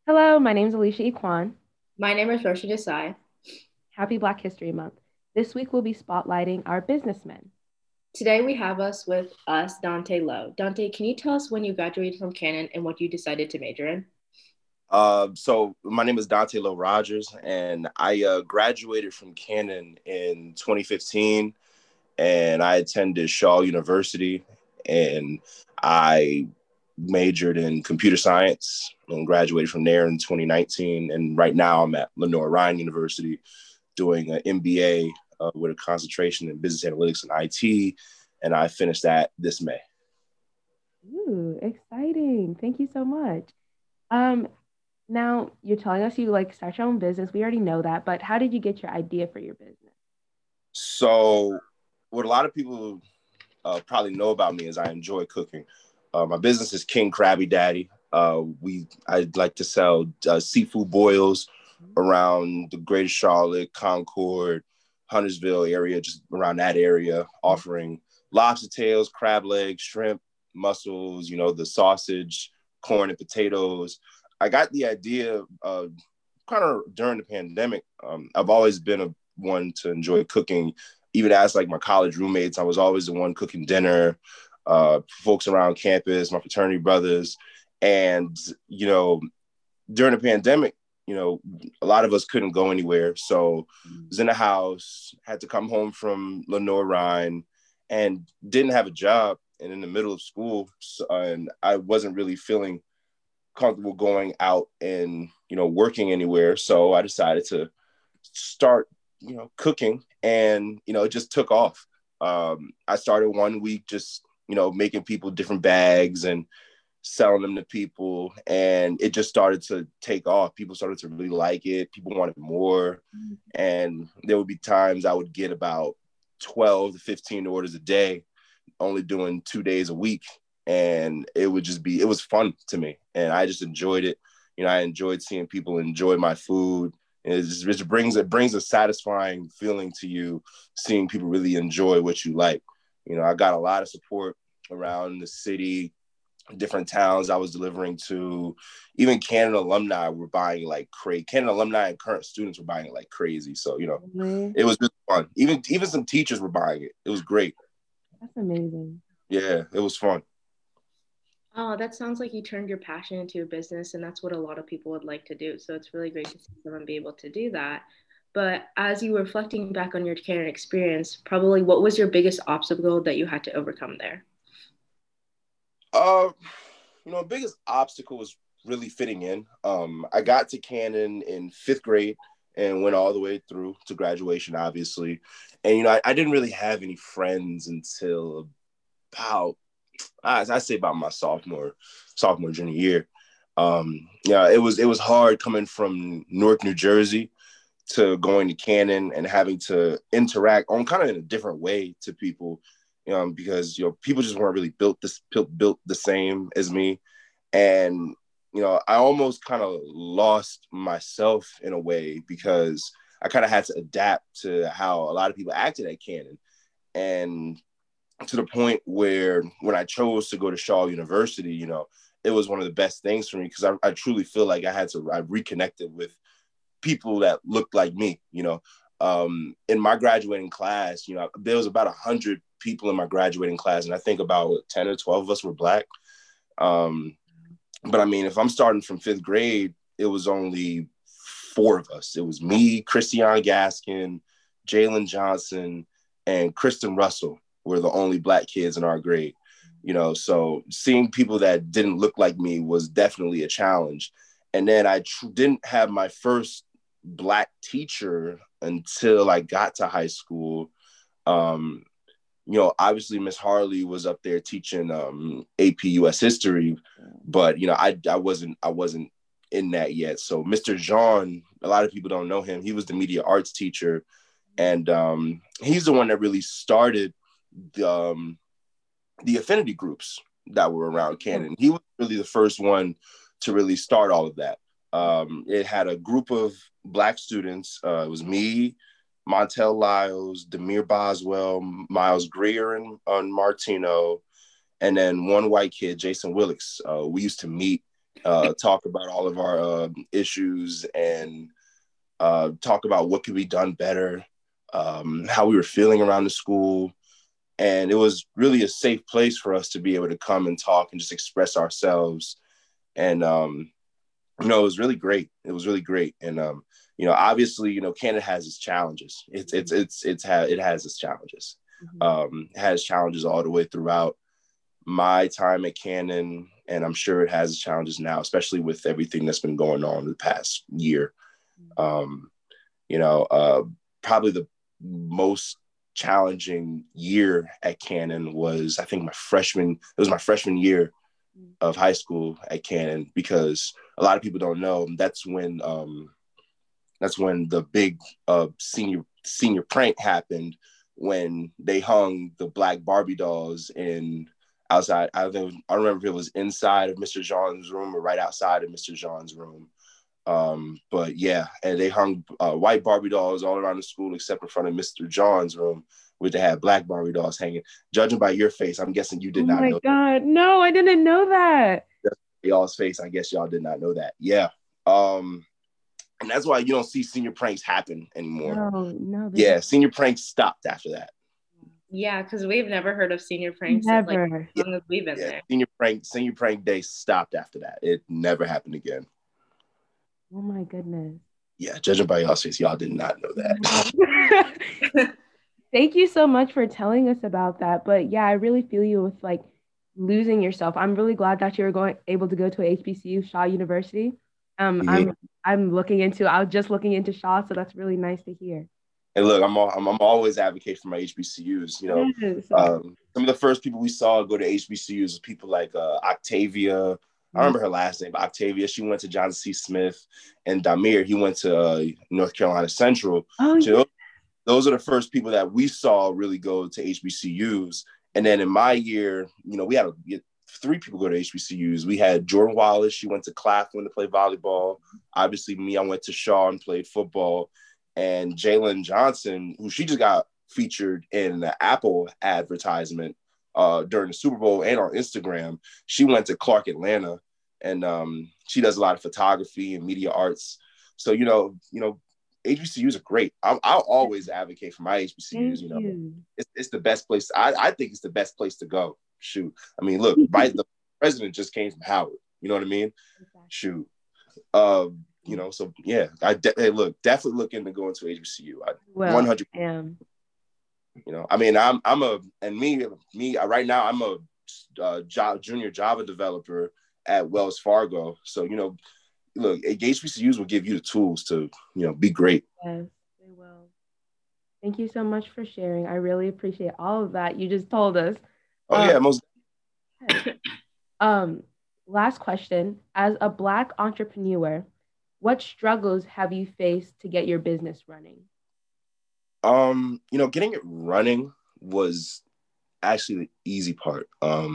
Hello, my name is Alicia Equan. My name is Roshi Desai. Happy Black History Month. This week we'll be spotlighting our businessmen. Today we have with us Dante Lowe. Dante, can you tell us when you graduated from Canon and what you decided to major in? So my name is Dante Lowe Rogers, and I graduated from Canon in 2015, and I attended Shaw University, and I majored in computer science and graduated from there in 2019. And right now I'm at Lenoir-Rhyne University doing an MBA with a concentration in business analytics and IT, and I finished that this May. Ooh, exciting. Thank you so much. Um, Now you're telling us you like start your own business. We already know that, but how did you get your idea for your business? So what a lot of people probably know about me is I enjoy cooking. My business is King Krabby Daddy. I like to sell seafood boils around the Greater Charlotte, Concord, Huntersville area, just around that area, offering lobster tails, crab legs, shrimp, mussels, the sausage, corn and potatoes. I got the idea kind of during the pandemic. I've always been one to enjoy cooking, even as like my college roommates. I was always the one cooking dinner, folks around campus, my fraternity brothers. And, during the pandemic, a lot of us couldn't go anywhere. So I was in the house, had to come home from Lenoir-Rhyne and didn't have a job and in the middle of school. And I wasn't really feeling comfortable going out and, working anywhere. So I decided to start, cooking, and, it just took off. I started one week just, making people different bags and selling them to people, and it just started to take off. People started to really like it. People wanted more. And there would be times I would get about 12 to 15 orders a day, only doing 2 days a week. And it was fun to me. And I just enjoyed it. I enjoyed seeing people enjoy my food. And it brings a satisfying feeling to you, seeing people really enjoy what you like. I got a lot of support around the city, different towns I was delivering to. Even Canon alumni were buying like crazy. Canon alumni and current students were buying it like crazy. So, Really? it was just fun. Even some teachers were buying it. It was great. That's amazing. Yeah, it was fun. Oh, that sounds like you turned your passion into a business, and that's what a lot of people would like to do. So it's really great to see someone be able to do that. But as you were reflecting back on your Canon experience, probably what was your biggest obstacle that you had to overcome there? Uh, biggest obstacle was really fitting in. I got to Canon in fifth grade and went all the way through to graduation, obviously. And I didn't really have any friends until about I say about my sophomore junior year. Yeah, it was hard coming from Newark, New Jersey, to going to Canon and having to interact on kind of in a different way to people, because people just weren't really built the same as me. And I almost kind of lost myself in a way because I kind of had to adapt to how a lot of people acted at Canon. And to the point where when I chose to go to Shaw University, it was one of the best things for me because I truly feel like I reconnected with people that looked like me. In my graduating class, there was about 100 people in my graduating class, and I think about 10 or 12 of us were Black. Um, but I mean, if I'm starting from fifth grade, it was only four of us. It was me, Christian Gaskin, Jalen Johnson, and Kristen Russell were the only Black kids in our grade. So seeing people that didn't look like me was definitely a challenge. And then I didn't have my first Black teacher until I got to high school. Um, obviously Miss Harley was up there teaching AP US history, but I wasn't in that yet. So Mr. Jean, a lot of people don't know him. He was the media arts teacher, and he's the one that really started the the affinity groups that were around Oh, Canon. He was really the first one to really start all of that. It had a group of Black students. It was me, Montel Lyles, Demir Boswell, Miles Greer, and Martino, and then one white kid, Jason Willix. We used to meet talk about all of our issues, and talk about what could be done better, how we were feeling around the school. And it was really a safe place for us to be able to come and talk and just express ourselves. And, it was really great. It was really great. And, obviously, Canada has its challenges. It has its challenges. It has challenges all the way throughout my time at Canon, and I'm sure it has its challenges now, especially with everything that's been going on in the past year. Probably the most challenging year at Canon was, I think, my freshman year of high school at Canon, because a lot of people don't know that's when the big senior prank happened, when they hung the black Barbie dolls in outside. I don't remember if it was inside of Mr. John's room or right outside of Mr. John's room. But yeah, and they hung white Barbie dolls all around the school except in front of Mr. John's room, where they had black Barbie dolls hanging. Judging by your face, I'm guessing you did not know. Oh my God, no, I didn't know that. Y'all's face, I guess y'all did not know that. Yeah. And that's why you don't see senior pranks happen anymore. No. Yeah, senior pranks stopped after that. Yeah, because we've never heard of senior pranks. Never. As long as we've been there. Senior prank day stopped after that. It never happened again. Oh my goodness. Yeah, judging by y'all's face, y'all did not know that. Thank you so much for telling us about that. But yeah, I really feel you with like losing yourself. I'm really glad that you were able to go to a HBCU, Shaw University. Mm-hmm. I was just looking into Shaw, so that's really nice to hear. And look, I'm always advocate for my HBCUs. Yes. Some of the first people we saw go to HBCUs was people like Octavia. I remember her last name, but Octavia. She went to Johnson C. Smith, and Damir, he went to North Carolina Central. Oh, so those are the first people that we saw really go to HBCUs. And then in my year, we had 3 people go to HBCUs. We had Jordan Wallace. She went to Claflin to play volleyball. Obviously, me, I went to Shaw and played football. And Jalen Johnson, who she just got featured in the Apple advertisement during the Super Bowl and on Instagram. She went to Clark Atlanta, and she does a lot of photography and media arts. So, HBCUs are great. I'll always advocate for my HBCUs. It's the best place. I think it's the best place to go. Shoot. I mean, look, right. The president just came from Howard. You know what I mean? Exactly. Shoot. So yeah, definitely look into going to HBCU. 100. I mean, right now I'm a junior Java developer at Wells Fargo. So, look, HBCUs will give you the tools to, be great. Yes, they will. Thank you so much for sharing. I really appreciate all of that you just told us. Oh yeah, most. Last question. As a Black entrepreneur, what struggles have you faced to get your business running? Getting it running was actually the easy part.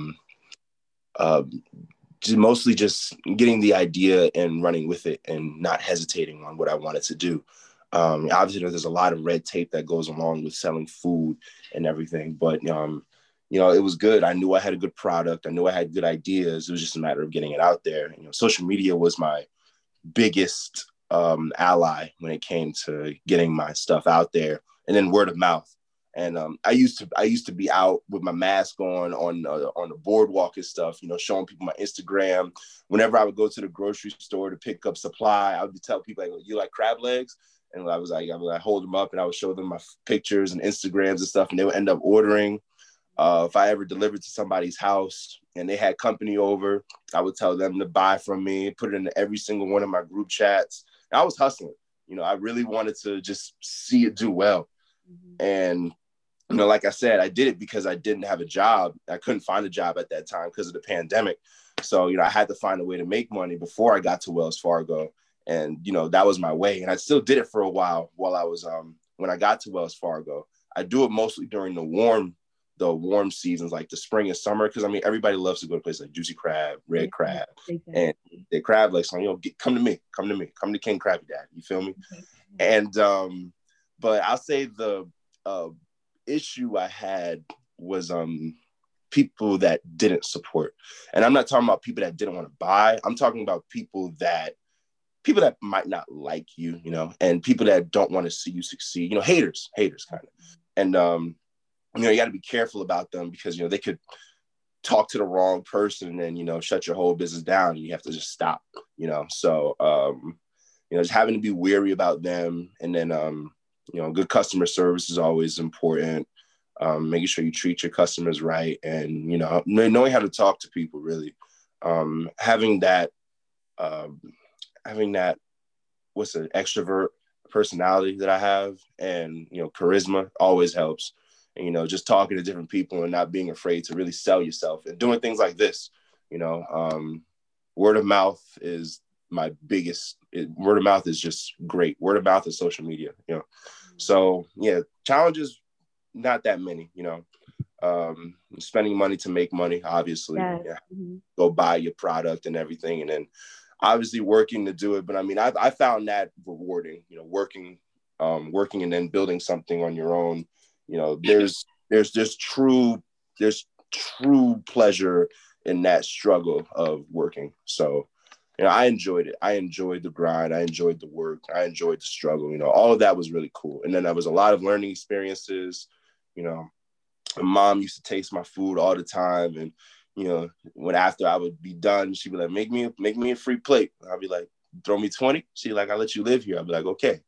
Mostly just getting the idea and running with it and not hesitating on what I wanted to do. Obviously, there's a lot of red tape that goes along with selling food and everything, but it was good. I knew I had a good product. I knew I had good ideas. It was just a matter of getting it out there. Social media was my biggest ally when it came to getting my stuff out there, and then word of mouth. And I used to be out with my mask on the boardwalk and stuff, showing people my Instagram. Whenever I would go to the grocery store to pick up supply, I would tell people, like, you like crab legs? And I would hold them up and I would show them my pictures and Instagrams and stuff, and they would end up ordering. If I ever delivered to somebody's house and they had company over, I would tell them to buy from me, put it in every single one of my group chats. And I was hustling. I really wanted to just see it do well. Mm-hmm. And, like I said, I did it because I didn't have a job. I couldn't find a job at that time because of the pandemic. So, I had to find a way to make money before I got to Wells Fargo. And, that was my way. And I still did it for a while I was, when I got to Wells Fargo. I do it mostly during the warm seasons, like the spring and summer, because everybody loves to go to places like Juicy Crab, Red Crab, and the crab legs. Come to me, come to King Krabby Dad. You feel me? And but I'll say the issue I had was people that didn't support. And I'm not talking about people that didn't want to buy. I'm talking about people that might not like you, you know, and people that don't want to see you succeed, you know, haters kind of. And, you know, you got to be careful about them because, you know, they could talk to the wrong person and, you know, shut your whole business down. And you have to just stop, you know? So, you know, just having to be wary about them. And then, you know, good customer service is always important. Making sure you treat your customers right. And, you know, knowing how to talk to people really, having that, what's an extrovert personality that I have, and, you know, charisma always helps. And, you know, just talking to different people and not being afraid to really sell yourself and doing things like this, you know, word of mouth is my biggest, word of mouth is just great. Word of mouth is social media, you know? So yeah, challenges, not that many, you know, spending money to make money, obviously. Yes. Yeah. Go buy your product and everything. And then obviously working to do it. But I mean, I found that rewarding, you know, working and then building something on your own. You know, there's true pleasure in that struggle of working. So, you know, I enjoyed it. I enjoyed the grind. I enjoyed the work. I enjoyed the struggle. You know, all of that was really cool. And then there was a lot of learning experiences. You know, my mom used to taste my food all the time, and, you know, when after I would be done, she'd be like, make me a free plate. I'll be like, throw me 20. She'd like, I'll let you live here. I'll be like, okay.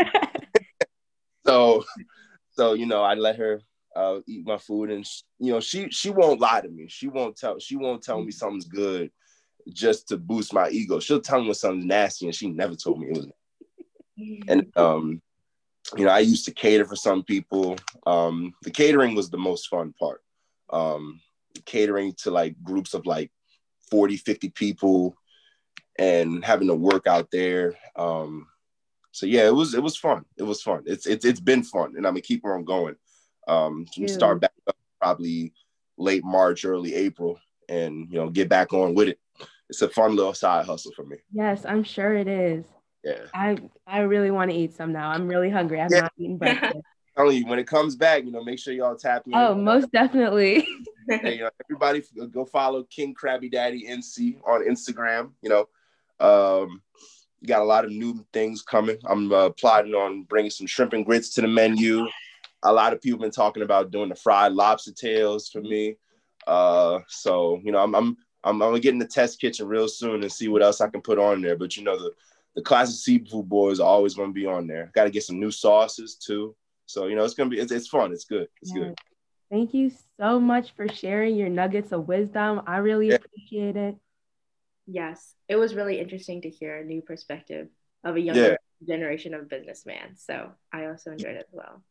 So, you know, I let her eat my food, and you know, she won't lie to me. She won't tell me something's good just to boost my ego. She'll tell me when something's nasty, and she never told me it was. And you know, I used to cater for some people. The catering was the most fun part. Catering to like groups of like 40, 50 people and having to work out there. So yeah, it was fun. It was fun. It's been fun, and I'm gonna keep on going. Start back up probably late March, early April, and, you know, get back on with it. It's a fun little side hustle for me. Yes, I'm sure it is. Yeah. I really want to eat some now. I'm really hungry. I've not eaten breakfast. I'm telling you, when it comes back, you know, make sure y'all tap in. Oh, most definitely. Hey, you know, everybody go follow King Krabby Daddy NC on Instagram. You know, got a lot of new things coming. I'm plotting on bringing some shrimp and grits to the menu. A lot of people have been talking about doing the fried lobster tails for me. So, you know, I'm gonna get in the test kitchen real soon and see what else I can put on there. But, you know, the classic seafood boys are always going to be on there. Got to get some new sauces too. So, you know, it's going to be, it's fun. It's good. It's good. Thank you so much for sharing your nuggets of wisdom. I really appreciate it. Yes, it was really interesting to hear a new perspective of a younger generation of businessman. So I also enjoyed it as well.